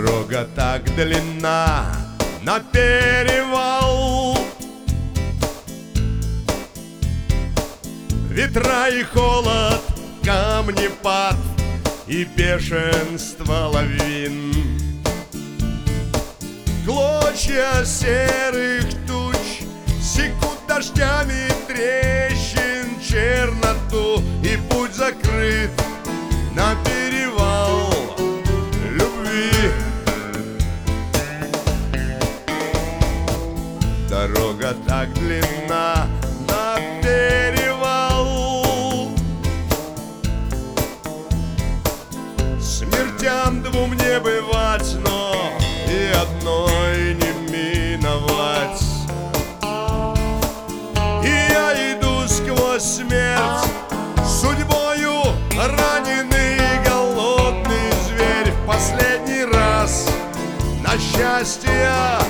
Дорога так длинна на перевал, ветра и холод, камнепад и бешенство лавин. Клочья серых туч секут дождями трещин черноту, и путь закрыт на перевал любви. Дорога так длинна на перевал, смертям двум не бывать, но и одной не миновать. И я иду сквозь смерть, судьбою раненый голодный зверь, в последний раз на счастье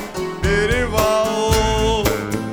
перевал.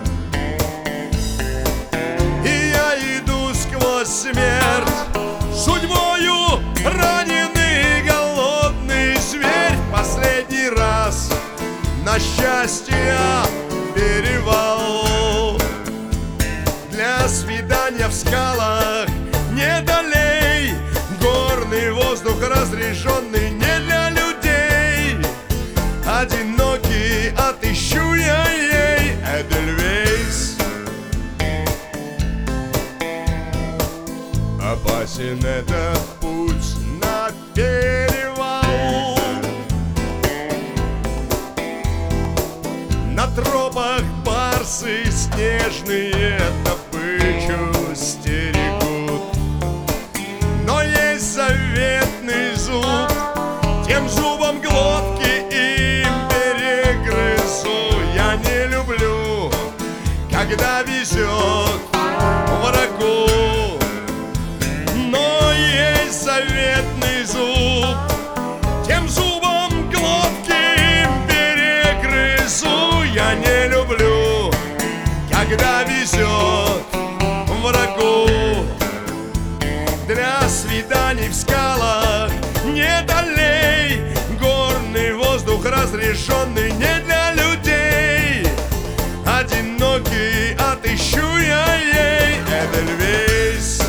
И я иду сквозь смерть, судьбою раненый голодный зверь, в последний раз на счастье перевал. Для свидания в скалах не долей, горный воздух разрешенный не для людей. Одинокий отыщу я ей Эдельвейс. Опасен этот путь на перевал, на тропах барсы снежные добычу стерегут. Но есть заветный зуб, тем зубом глотки им перегрызу. Я не люблю, когда везет врагу, но есть заветный зуб, тем зубом глотки им перегрызу. Я не люблю, когда везет врагу. Для свиданий в скалах не долей, горный воздух разрешенный не для людей. Одинокий отыщу я ей Эдельвейс.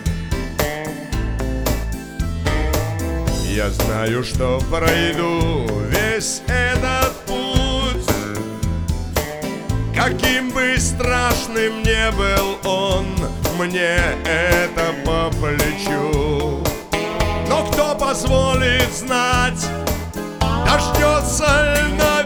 Я знаю, что пройду весь этот путь, каким бы страшным не был он, мне это по плечу. Но кто позволит знать, дождется льна